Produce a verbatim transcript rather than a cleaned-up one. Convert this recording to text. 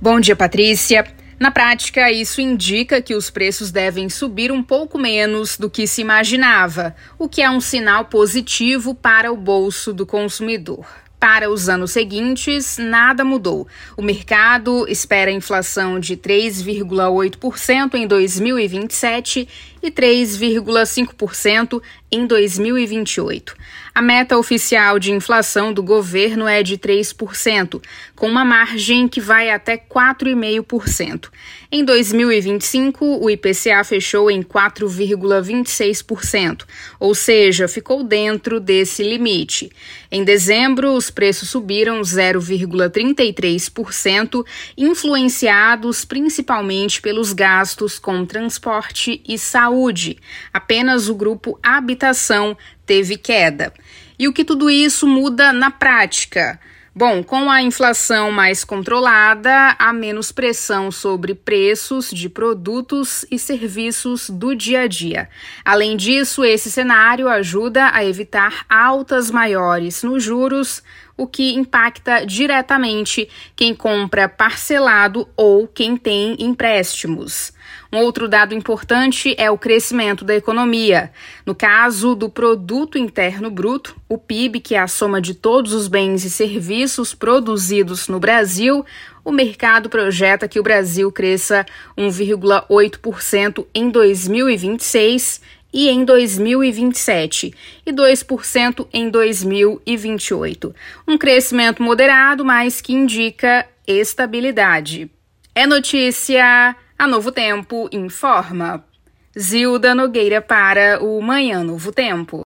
Bom dia, Patrícia. Na prática, isso indica que os preços devem subir um pouco menos do que se imaginava, o que é um sinal positivo para o bolso do consumidor. Para os anos seguintes, nada mudou. O mercado espera inflação de três vírgula oito por cento em dois mil e vinte e sete e três vírgula cinco por cento em dois mil e vinte e oito. A meta oficial de inflação do governo é de três por cento, com uma margem que vai até quatro vírgula cinco por cento. Em dois mil e vinte e cinco, o I P C A fechou em quatro vírgula vinte e seis por cento, ou seja, ficou dentro desse limite. Em dezembro, os preços subiram zero vírgula trinta e três por cento, influenciados principalmente pelos gastos com transporte e saúde. Apenas o grupo habitação teve queda. E o que tudo isso muda na prática? Bom, com a inflação mais controlada, há menos pressão sobre preços de produtos e serviços do dia a dia. Além disso, esse cenário ajuda a evitar altas maiores nos juros, o que impacta diretamente quem compra parcelado ou quem tem empréstimos. Um outro dado importante é o crescimento da economia. No caso do Produto Interno Bruto, o P I B, que é a soma de todos os bens e serviços produzidos no Brasil, o mercado projeta que o Brasil cresça um vírgula oito por cento em dois mil e vinte e seis e em dois mil e vinte e sete, e dois por cento em dois mil e vinte e oito. Um crescimento moderado, mas que indica estabilidade. É notícia, a Novo Tempo informa. Zilda Nogueira para o Manhã Novo Tempo.